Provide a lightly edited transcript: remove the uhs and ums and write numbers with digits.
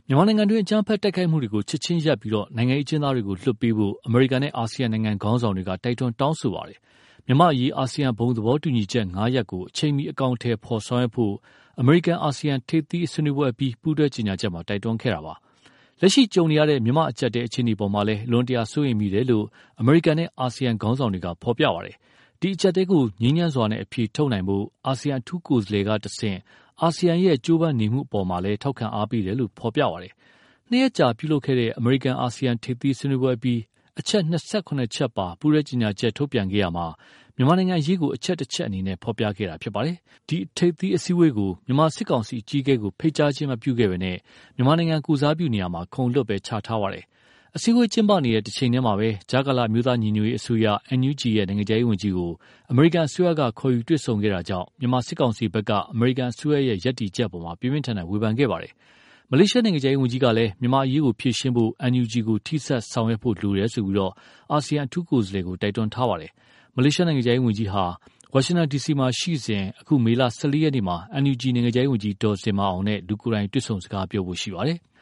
မြန်မာနိုင်ငံတွင်းအကြမ်းဖက်တိုက်ခိုက်မှုတွေကိုချက်ချင်းရပ်ပြီးနိုင်ငံရေးအကျဉ်းသားတွေကိုလွှတ်ပေးဖို့အမေရိကန်နဲ့အာဆီယံနိုင်ငံခေါင်းဆောင်တွေကတိုက်တွန်းတောင်းဆိုပါတယ်။မြန်မာ့အရေးအာဆီယံဘုံသဘောတူညီချက်၅ရပ်ကိုအချိန်မီအကောင်အထည်ဖော်ဆောင်ရွက်ဖို့အမေရိကန်အာဆီယံထိပ်သီးဆွေးနွေးပွဲအပြီးပူးတွဲကြေညာချက်မှာတိုက်တွန်းခဲ့တာပါ။လက်ရှိကြုံနေရတဲ့မြန်မာအကျပ်အတည်းအခြေအနေပေါ်မှာလည်းအလွန်တရာစိုးရိမ်မိတယ်လို့အမေရိကန်နဲ့အာဆီယံခေါင်းဆောင်တွေကဖော်ပြပါတယ်။ဒီအကျပ်အတည်းကိုငြိမ်းချမ်းစွာနဲ့အဖြေထုတ်နိုင်ဖို့အာဆီယံအထူးကိုယ်စားလှယ်ကတဆင့်အာဆီယံရဲ့ကြိုးပမ်းနေမှုအပေါ်မှာလည်းထောက်ခံအားပေးတယ်လို့ဖော်ပြပါတယ်။နှစ်ရက်ကြာပြုလုပ်ခဲ့တဲ့အမေရိကန်အာဆီယံထိပ်သီးဆွေးနွေးပွဲပြီးအချက်28ချက်ပါပူးရဲကြေညာချက်ထုတ်ပြန်ခဲ့ရမှာမြန်မာနိုင်ငံအရေးကိုအချက်တစ်ချက်အနေနဲ့ဖော်ပြခဲ့တာဖြစ်ပါတယ်။ဒီထိပ်သီးအစည်းအဝေးကိုမြန်မာစစ်ကောင်စီအကြီးအကဲကိုဖိတ်ကြားခြင်းမပြုခဲ့ဘဲနဲ့မြန်မာနိုင်ငံကိုစားပြုနေရာမှာခုံလွတ်ပဲချထားပါတယ်။အစည်းအဝေးကျင်းပနေတဲ့တစ်ချိန်တည်းမှာပဲဂျာကာလာမျိုးသားညီညွတ်ရေးအစိုးရ NUG ရဲ့နိုင်ငံခြားရေးဝန်ကြီးကိုအမေရိကန်အစိုးရကခေါ်ယူတွေ့ဆုံခဲ့တာကြောင့်မြန်မာစစ်ကောင်စီဘက်ကအမေရိကန်အစိုးရရဲ့ရပ်တည်ချက်ပေါ်မှာပြင်းပြင်းထန်ထန်ဝေဖန်ခဲ့ပါတယ်။မလေးရှားနိုင်ငံခြားရေးဝန်ကြီးကလည်းမြန်မာအရေးကိုဖြေရှင်းဖို့ NUG ကိုထိစပ်ဆောင်ရွက်ဖို့လိုတယ်ဆိုပြီးအာဆီယံအထူးကိုယ်စားလှယ်ကိုတိုက်တွန်းထားပါတယ်။မလေးရှားနိုင်ငံခြားရေးဝန်ကြီးဟာဝါရှင်တန် DC မှာရှိစဉ်အခုမေလ14ရက်နေ့မှာ NUG နိုင်ငံခြားရေးဝန်ကြီးဒေါ်ဇင်မာအောင်နဲ့လူကိုယ်တိုင်တွေ့ဆုံစကားပြောဖို့ရှိပါတယ်။